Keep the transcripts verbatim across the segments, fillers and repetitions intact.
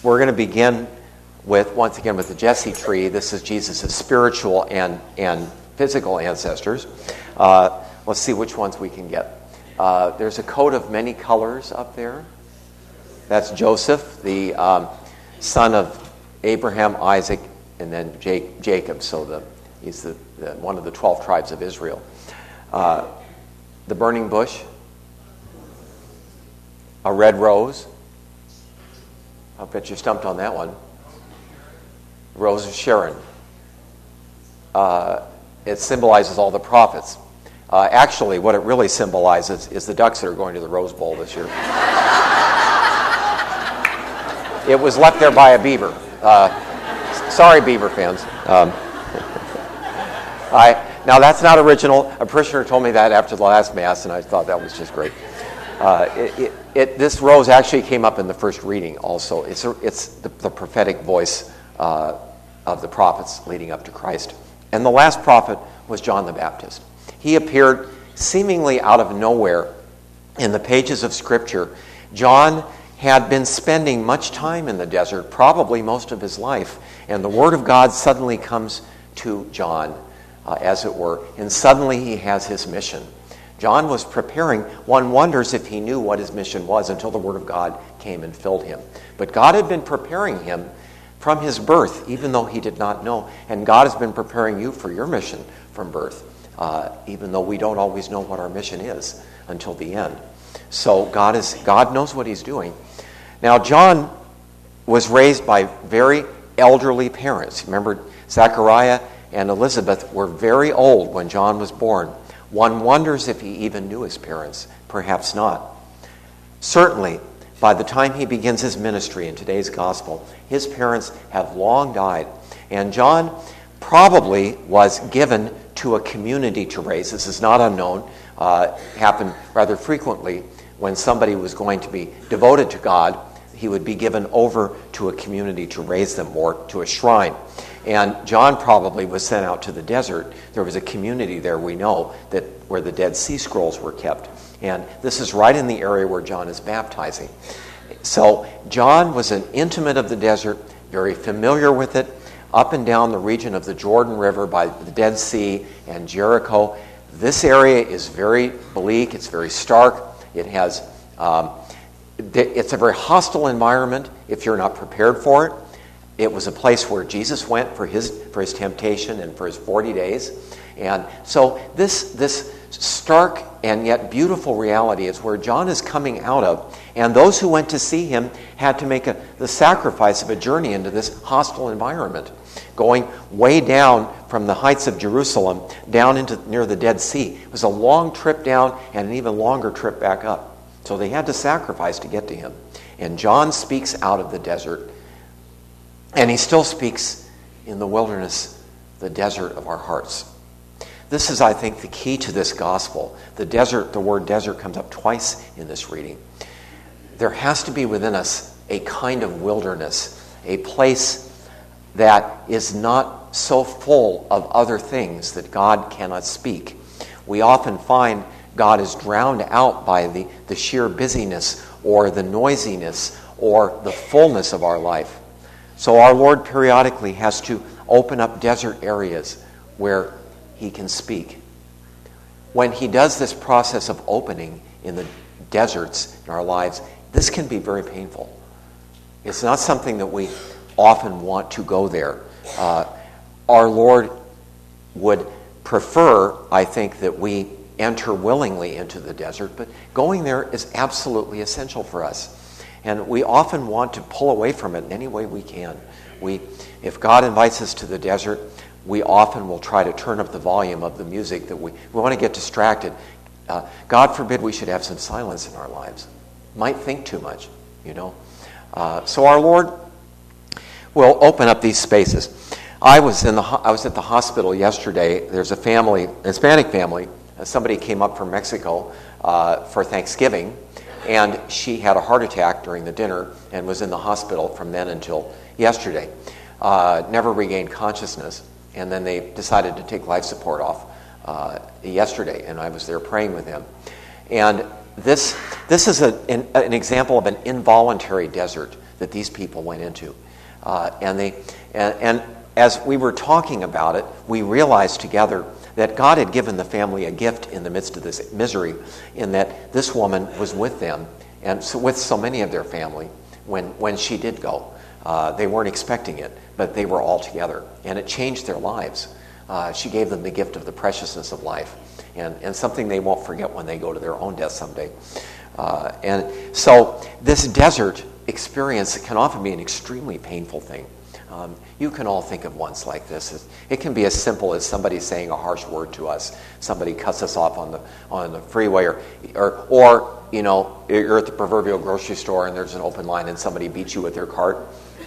we're going to begin with, once again, with the Jesse tree. This is Jesus' spiritual and, and physical ancestors. Uh, let's see which ones we can get. Uh, there's a coat of many colors up there. That's Joseph, the um, son of Abraham, Isaac, and then Jake, Jacob. So the, he's the, the, one of the twelve tribes of Israel. Uh, the burning bush. A red rose. I'll bet you stumped on that one. Rose of Sharon. Uh, it symbolizes all the prophets. Uh, actually, what it really symbolizes is the Ducks that are going to the Rose Bowl this year. It was left there by a beaver. Uh, sorry, Beaver fans. Um, I, now, that's not original. A parishioner told me that after the last Mass, and I thought that was just great. Uh, it, it, it, this rose actually came up in the first reading also. It's, a, it's the, the prophetic voice uh, of the prophets leading up to Christ. And the last prophet was John the Baptist. He appeared seemingly out of nowhere in the pages of Scripture. John had been spending much time in the desert, probably most of his life, and the Word of God suddenly comes to John, uh, as it were, and suddenly he has his mission. John was preparing. One wonders if he knew what his mission was until the Word of God came and filled him. But God had been preparing him from his birth, even though he did not know. And God has been preparing you for your mission from birth, uh, even though we don't always know what our mission is until the end. So God is God knows what he's doing. Now, John was raised by very elderly parents. Remember, Zechariah and Elizabeth were very old when John was born. One wonders if he even knew his parents. Perhaps not. Certainly, by the time he begins his ministry in today's gospel, his parents have long died. And John probably was given to a community to raise. This is not unknown. Uh, happened rather frequently when somebody was going to be devoted to God. He would be given over to a community to raise them, or to a shrine. And John probably was sent out to the desert. There was a community there, we know, that where the Dead Sea Scrolls were kept. And this is right in the area where John is baptizing. So John was an intimate of the desert, very familiar with it, up and down the region of the Jordan River by the Dead Sea and Jericho. This area is very bleak. It's very stark. It has, um, it's a very hostile environment if you're not prepared for it. It was a place where Jesus went for his for his temptation and for his forty days. And so this this stark and yet beautiful reality is where John is coming out of. And those who went to see him had to make a, the sacrifice of a journey into this hostile environment, going way down from the heights of Jerusalem down into near the Dead Sea. It was a long trip down and an even longer trip back up. So they had to sacrifice to get to him. And John speaks out of the desert. And he still speaks in the wilderness, the desert of our hearts. This is, I think, the key to this gospel. The desert, the word desert comes up twice in this reading. There has to be within us a kind of wilderness, a place that is not so full of other things that God cannot speak. We often find God is drowned out by the, the sheer busyness or the noisiness or the fullness of our life. So our Lord periodically has to open up desert areas where he can speak. When he does this process of opening in the deserts in our lives, this can be very painful. It's not something that we often want to go there. Uh, our Lord would prefer, I think, that we enter willingly into the desert, but going there is absolutely essential for us. And we often want to pull away from it in any way we can. We, if God invites us to the desert, we often will try to turn up the volume of the music that we, we want to get distracted. Uh, God forbid we should have some silence in our lives. Might think too much, you know. Uh, so our Lord will open up these spaces. I was in the I was at the hospital yesterday. There's a family, a Hispanic family. Uh, somebody came up from Mexico uh, for Thanksgiving. And she had a heart attack during the dinner and was in the hospital from then until yesterday. Uh, never regained consciousness. And then they decided to take life support off uh, yesterday. And I was there praying with him. And this this is a, an, an example of an involuntary desert. that these people went into. Uh, and, they, and, and as we were talking about it, we realized together that God had given the family a gift in the midst of this misery, in that this woman was with them, and so with so many of their family, when, when she did go. Uh, they weren't expecting it, but they were all together, and it changed their lives. Uh, she gave them the gift of the preciousness of life, and, and something they won't forget when they go to their own death someday. Uh, and so this desert experience can often be an extremely painful thing. Um, you can all think of ones like this. It can be as simple as somebody saying a harsh word to us. Somebody cuts us off on the on the freeway, or, or, or you know, you're at the proverbial grocery store and there's an open line and somebody beats you with their cart.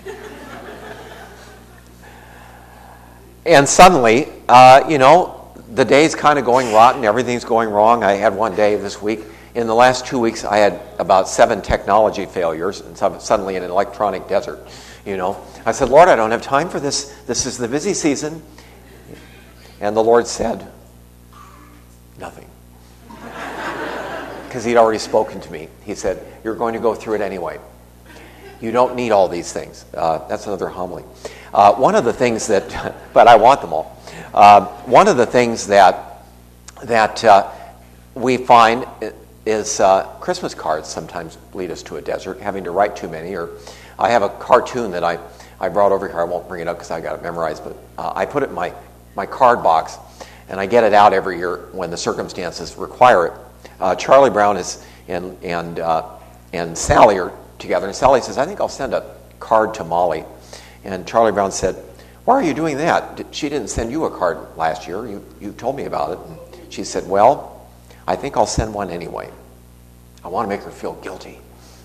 And suddenly, uh, you know, the day's kind of going rotten. Everything's going wrong. I had one day this week. In the last two weeks, I had about seven technology failures, and suddenly in an electronic desert. You know, I said, Lord, I don't have time for this. This is the busy season. And the Lord said, nothing. Because he'd already spoken to me. He said, you're going to go through it anyway. You don't need all these things. Uh, that's another homily. Uh, one of the things that, but I want them all. Uh, one of the things that that uh, we find is uh, Christmas cards sometimes lead us to a desert, having to write too many. Or I have a cartoon that I, I brought over here. I won't bring it up because I got it memorized, but uh, I put it in my, my card box, and I get it out every year when the circumstances require it. Uh, Charlie Brown is and and uh, and Sally are together, and Sally says, I think I'll send a card to Molly. And Charlie Brown said, why are you doing that? She didn't send you a card last year. You, you told me about it. And she said, well, I think I'll send one anyway. I want to make her feel guilty.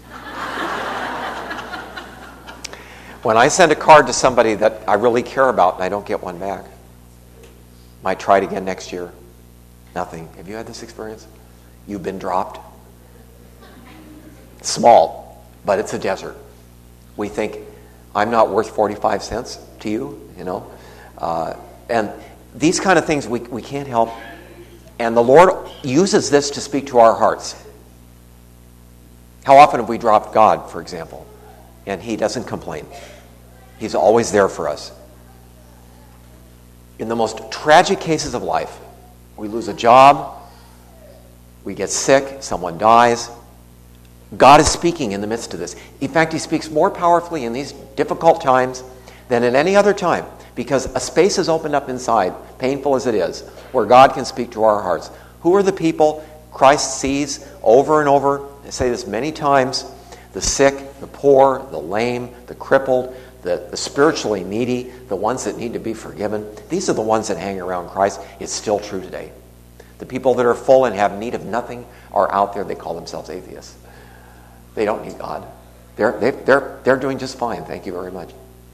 When I send a card to somebody that I really care about and I don't get one back, might try it again next year. Nothing. Have you had this experience? You've been dropped? Small, but it's a desert. We think, I'm not worth forty-five cents to you, you know. Uh, and these kind of things we, we can't help. And the Lord uses this to speak to our hearts. How often have we dropped God, for example, and he doesn't complain? He's always there for us. In the most tragic cases of life, we lose a job, we get sick, someone dies, God is speaking in the midst of this. In fact, he speaks more powerfully in these difficult times than at any other time, because a space is opened up inside, painful as it is, where God can speak to our hearts. Who are the people Christ sees over and over? I say this many times. The sick, the poor, the lame, the crippled, the, the spiritually needy, the ones that need to be forgiven. These are the ones that hang around Christ. It's still true today. The people that are full and have need of nothing are out there. They call themselves atheists. They don't need God. They're, they, they're, they're doing just fine. Thank you very much.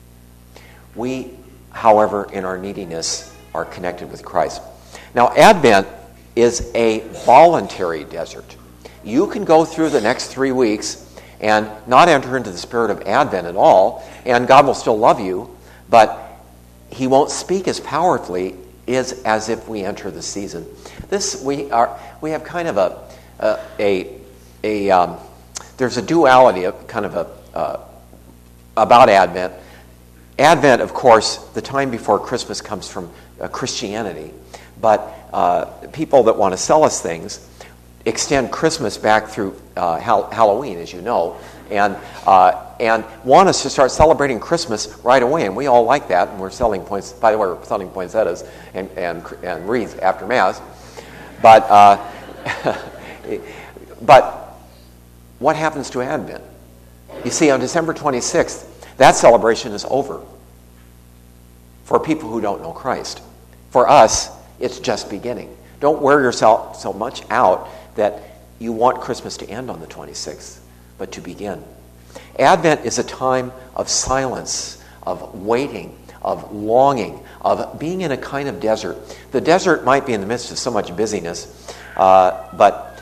We, however, in our neediness, are connected with Christ. Now, Advent is a voluntary desert. You can go through the next three weeks and not enter into the spirit of Advent at all, and God will still love you, but he won't speak as powerfully as, as if we enter the season. This, we are, we have kind of a, a, a, a um, there's a duality of kind of a, uh, about Advent. Advent, of course, the time before Christmas comes from uh, Christianity, but uh, people that want to sell us things extend Christmas back through uh, Hal- Halloween, as you know, and uh, and want us to start celebrating Christmas right away, and we all like that, and we're selling points. By the way, we're selling poinsettias and and, and wreaths after Mass, but uh, but what happens to Advent? You see, on December twenty-sixth, that celebration is over for people who don't know Christ. For us, it's just beginning. Don't wear yourself so much out that you want Christmas to end on the twenty-sixth, but to begin. Advent is a time of silence, of waiting, of longing, of being in a kind of desert. The desert might be in the midst of so much busyness, uh, but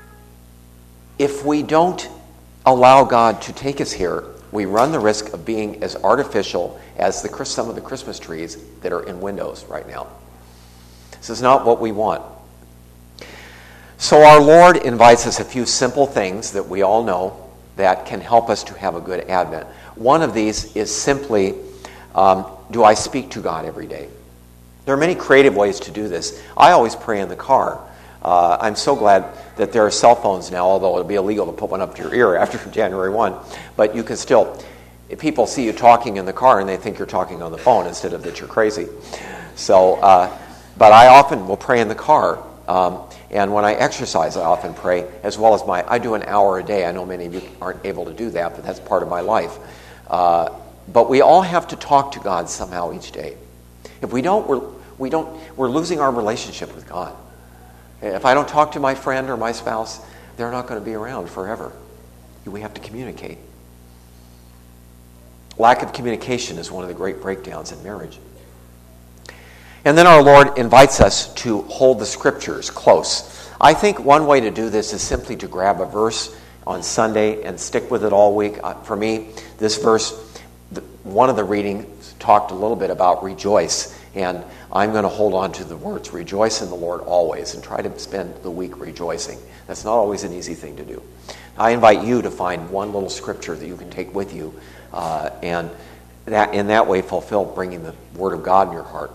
if we don't allow God to take us here, we run the risk of being as artificial as the, some of the Christmas trees that are in windows right now. This is not what we want. So our Lord invites us a few simple things that we all know. that can help us to have a good Advent. One of these is simply, um, do I speak to God every day? There are many creative ways to do this. I always pray in the car. Uh, I'm so glad that there are cell phones now, although it'll be illegal to put one up to your ear after January first. But you can still, if people see you talking in the car and they think you're talking on the phone instead of that you're crazy. So, uh, but I often will pray in the car. Um, and when I exercise, I often pray, as well as my, I do an hour a day. I know many of you aren't able to do that, but that's part of my life. Uh, but we all have to talk to God somehow each day. If we don't, we're, we don't, we're losing our relationship with God. If I don't talk to my friend or my spouse, they're not going to be around forever. We have to communicate. Lack of communication is one of the great breakdowns in marriage. And then our Lord invites us to hold the Scriptures close. I think one way to do this is simply to grab a verse on Sunday and stick with it all week. Uh, for me, this verse, the, one of the readings talked a little bit about rejoice. And I'm going to hold on to the words, rejoice in the Lord always, and try to spend the week rejoicing. That's not always an easy thing to do. I invite you to find one little scripture that you can take with you, uh, and that in that way fulfill bringing the Word of God in your heart.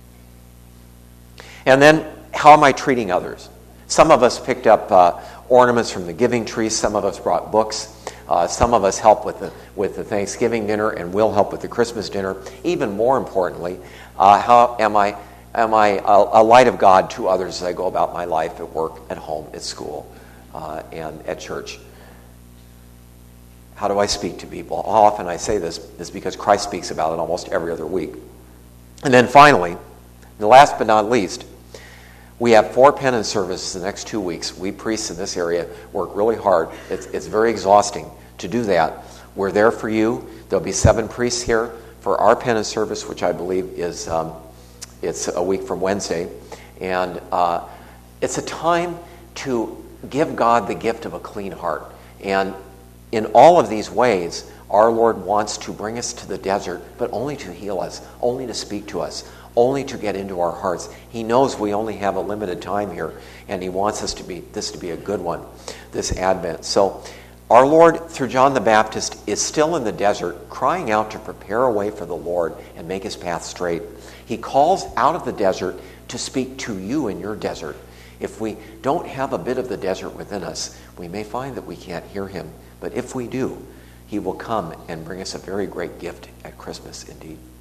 And then, how am I treating others? Some of us picked up uh, ornaments from the giving tree. Some of us brought books. Uh, some of us help with the with the Thanksgiving dinner, and will help with the Christmas dinner. Even more importantly, uh, how am I am I a, a light of God to others as I go about my life at work, at home, at school, uh, and at church? How do I speak to people? How often I say this is because Christ speaks about it almost every other week. And then finally, the last but not least, we have four penance services the next two weeks. We priests in this area work really hard. It's, it's very exhausting to do that. We're there for you. There'll be seven priests here for our penance service, which I believe is um, it's a week from Wednesday. And uh, it's a time to give God the gift of a clean heart. And in all of these ways, our Lord wants to bring us to the desert, but only to heal us, only to speak to us, only to get into our hearts. He knows we only have a limited time here, and He wants us to be this to be a good one, this Advent. So our Lord, through John the Baptist, is still in the desert, crying out to prepare a way for the Lord and make His path straight. He calls out of the desert to speak to you in your desert. If we don't have a bit of the desert within us, we may find that we can't hear Him. But if we do, He will come and bring us a very great gift at Christmas indeed.